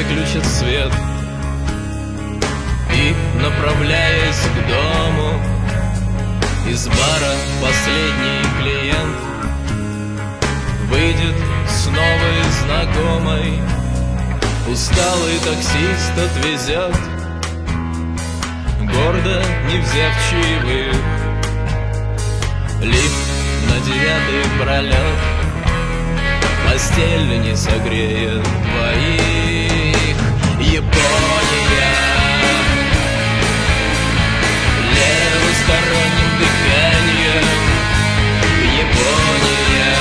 выключат свет. И, направляясь к дому, из бара последний клиент выйдет с новой знакомой. Усталый таксист отвезет, гордо не взяв чаевых. Лифт на 9-й пролет, постель не согреет двоих. Япония левосторонним дыханием. Япония,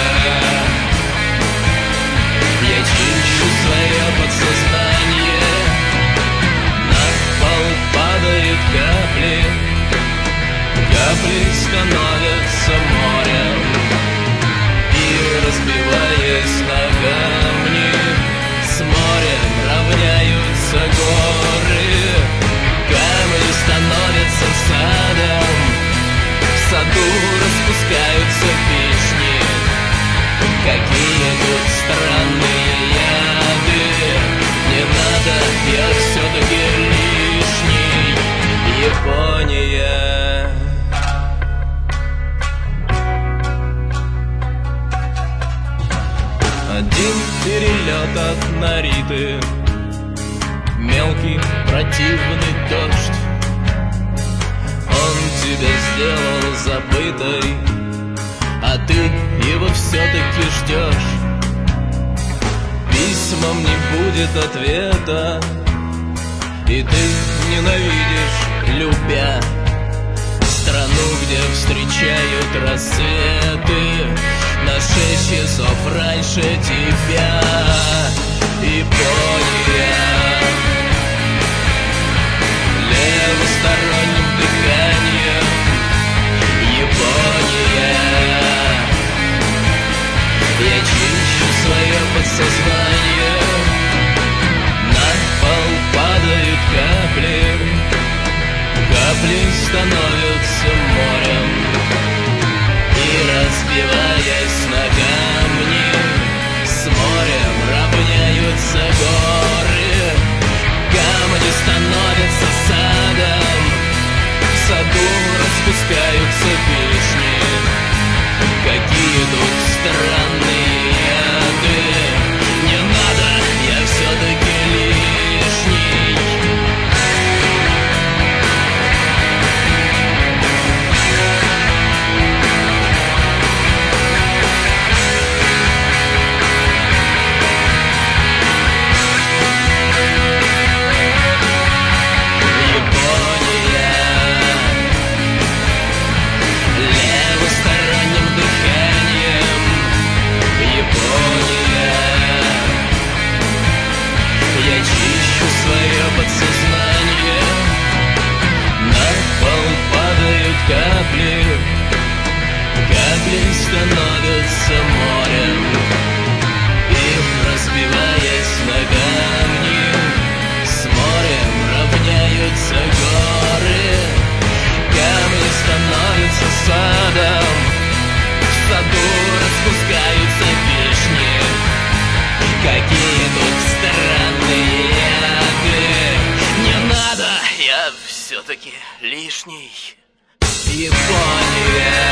я чищу свое подсознание. На пол падают капли, капли становятся морем. И, разбиваясь на камни, с морем равняются горы. Камни становятся садом, в саду распускаются вишни. Какие тут странные яды, не надо, я все-таки лишний. Япония. Один перелет от Нариты, мелкий противный дождь. Он тебя сделал забытой, а ты его все-таки ждешь. Письмам не будет ответа, и ты ненавидишь, любя страну, где встречают рассветы на 6 часов раньше тебя. Япония левосторонним дыханием. Япония, я чищу свое подсознание. На пол падают капли, капли становятся морем. И, разбиваясь на камни, с морем равняются горы. Камни становятся садом, в саду распускаются вишни. Какие тут странные яды, не надо, я все-таки лишний. Подсознание, на пол падают капли, капли становятся морем. И, разбиваясь на камни, с морем равняются горы. Камни становятся садом, в саду распускаются вишни. Какие тут странные яды, не надо, я все-таки лишний. Япония.